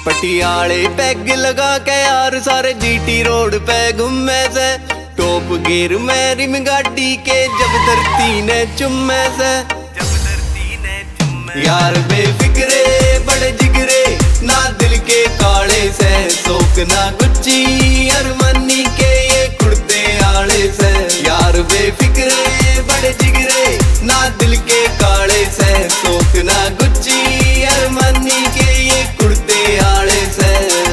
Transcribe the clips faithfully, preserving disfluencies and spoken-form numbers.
पटियाले peg लगा के यार सारे जीटी रोड पे घूमे से। टॉप गियर में रिम गाड़ी के जब धरती ने चुम्मे से। जब धरती ने चुम्मे यार बेफिक्रे बड़े जिगरे ना दिल के काले से। शौक ना गुच्ची अरमानी के ये कुर्ते आले से। यार बेफिक्रे बड़े जिगरे ना दिल के काले से। शौक ना गुच्ची अरमानी के ये कुर्ते आले से।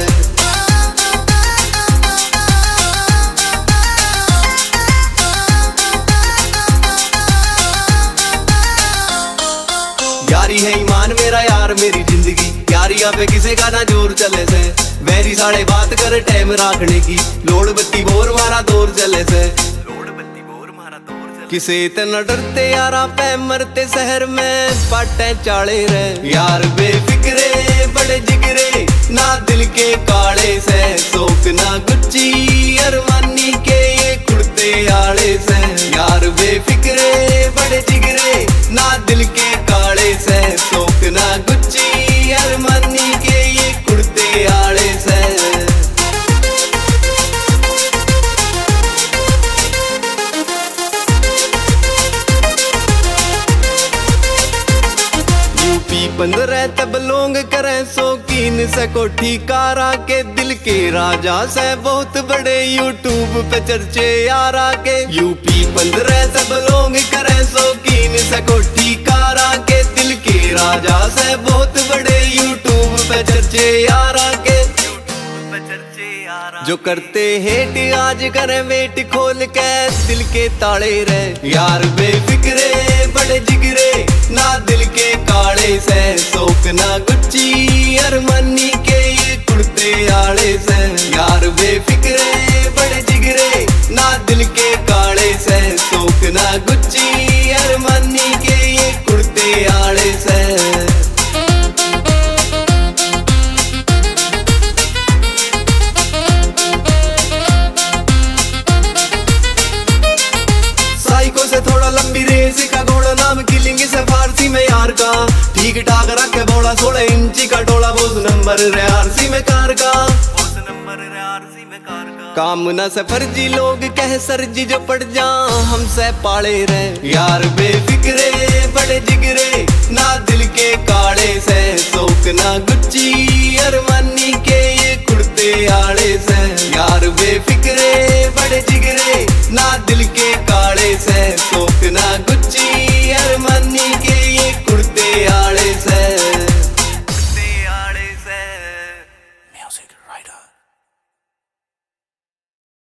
यारी है ईमान मेरा यार मेरी जिंदगी। यारिया पे किसे का ना जोर चले से। वैरी साढ़े बात कर टाइम राखने की। लोड़ बत्ती बोर मारा दौर चले से। लोड़ बत्ती बोर मारा दौर चले किसे इतना डरते यारा पे मरते शहर में पाटे चाले रहे। यार बेफिक्रे बड़े जिगरे ना दिल के काले से। शौक ना गुच्ची अरमानी के ये कुर्ते आले से। यार बेफिक्रे बड़े जिगरे ना दिल के काले से। शौक ना गुच्ची अरमानी के ये कुर्ते आले से। यूपी पंद्रह तब लोग करे शौकीन से कोठी कारा के। दिल के राजा से बहुत बड़े यूट्यूब पे चर्चे यारा के। यूपी पंद्रह तब लोग करे शौकीन से कोठी कारा के। दिल के राजा से बहुत बड़े यूट्यूब पे चर्चे यारा के। जो करते हेट आज करे वेट खोल के दिल के ताले रहे। यार बेफिक्रे बड़े जिगरे ना दिल के काले से। शौक ना गुच्ची अरमानी के ये कुर्ते आले से। यार बेफिक्रे बड़े जिगरे ना दिल के काले से। शौक ना गुच्ची अरमानी के ये कुर्ते आले से। से थोड़ा लंबी रेस का घोड़ा नाम किलिंग से फारसी में यार का। ठीक ठाक रखे बोला सोलह इंची का टोला। बोस नंबर रे आरसी में कार का। बोस नंबर रे आरसी में कार का। काम न से फर्जी लोग कह सर जी जो पड़ जा हमसे पाले रहे। यार बेफिक्रे बड़े जिगरे ना दिल के काले से। शौक ना गुच्ची अरमानी के ये कुर्ते आले से। यार बेफिक्रे बड़े